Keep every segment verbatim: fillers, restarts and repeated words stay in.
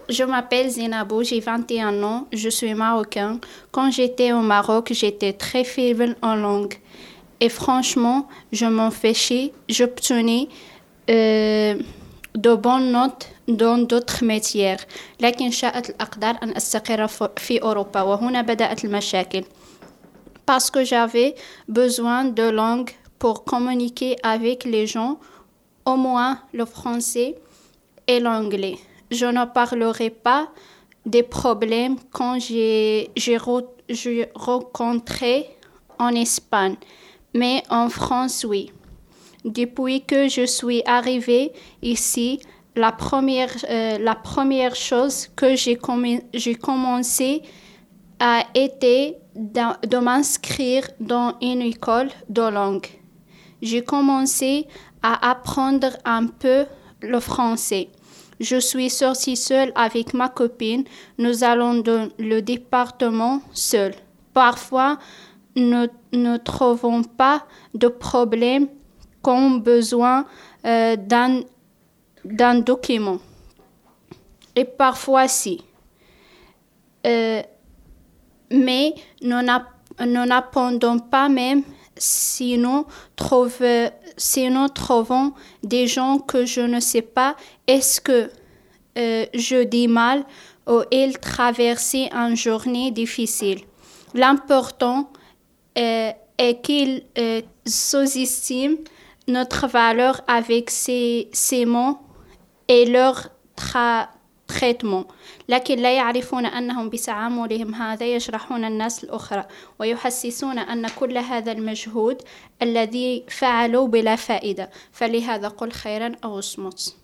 Je m'appelle Zinabou, j'ai vingt et un ans, je suis marocain. Quand j'étais au Maroc, j'étais très faible en langue. Et franchement, je m'en fichais, j'obtenais euh, de bonnes notes dans d'autres métiers. لكن شاءت الأقدار أن أستقر في أوروبا وهنا بدأت المشاكل. Parce que j'avais besoin de langue pour communiquer avec les gens, au moins le français et l'anglais. Je ne parlerai pas des problèmes quand j'ai, j'ai, re, j'ai rencontré en Espagne, mais en France, oui. Depuis que je suis arrivée ici, la première, euh, la première chose que j'ai, comm- j'ai commencé a été de, de m'inscrire dans une école de langue. J'ai commencé à apprendre un peu le français. Je suis sortie seule avec ma copine. Nous allons dans le département seul. Parfois, nous ne trouvons pas de problème comme besoin euh, d'un, d'un document. Et parfois, si. Euh, mais nous n'apprenons pas même si nous, trouve, si nous trouvons des gens que je ne sais pas, est-ce que euh, je dis mal ou ils traversent une journée difficile. L'important euh, est qu'ils euh, sous-estiment notre valeur avec ces, ces mots et leur tra- traitement. لكن لا يعرفون أنهم بتعاملهم هذا يجرحون الناس الأخرى ويحسسون أن كل هذا المجهود الذي فعلوا بلا فائدة فلهذا قل خيرا أو اصمت.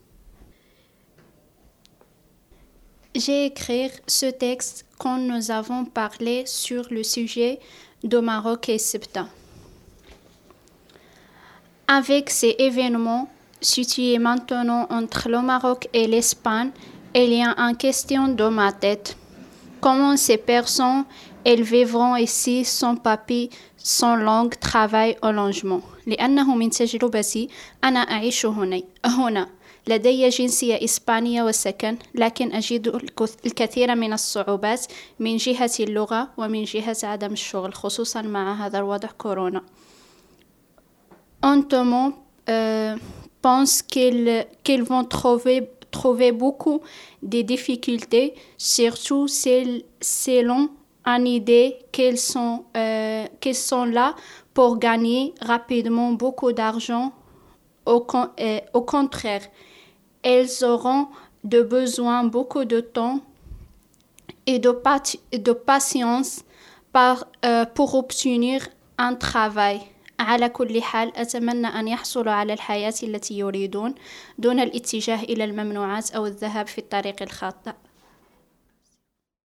J'ai écrit ce texte quand nous avons parlé sur le sujet de Maroc et Ceuta. Avec ces événements situés maintenant entre le Maroc et l'Espagne, il y a une question dans ma tête. Comment ces personnes, elles vivront ici sans papier, sans langue, travail ou logement. لأنه من تجربتي أنا أعيش هنا هنا لدي جنسية إسبانية وسكن لكن أجد الكثير من الصعوبات من جهة اللغة ومن جهة عدم الشغل خصوصا مع هذا الوضع كورونا. Antoine euh, pense qu'ils, qu'ils vont trouver, trouver beaucoup de difficultés, surtout selon une idée qu'ils sont, euh, qu'ils sont là pour gagner rapidement beaucoup d'argent. Au, euh, au contraire, ils auront de besoin beaucoup de temps et de, pat- de patience par, euh, pour obtenir un travail. على كل حال أتمنى أن يحصلوا على الحياة التي يريدون دون الاتجاه إلى الممنوعات أو الذهاب في الطريق الخاطئ.